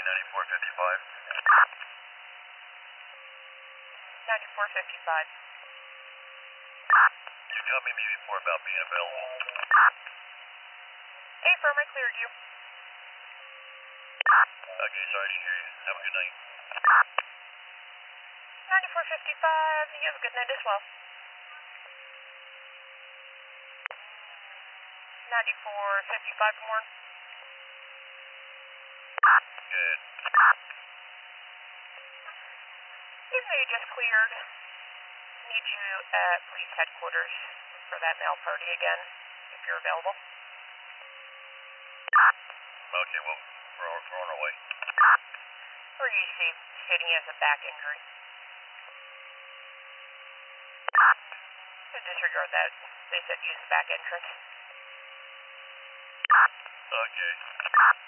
9455. 9455. You got me before about being available. Hey, firm, I cleared you. Okay, sorry, I didn't hear you. Have a good night. 9455, you have a good night as well. 9455 more. Good. Even though you just cleared, need you at police headquarters for that mail party again, if you're available. Okay, well, we're on our way. Or you see, stating he has a back injury. So disregard that. They said use the back entrance. Okay.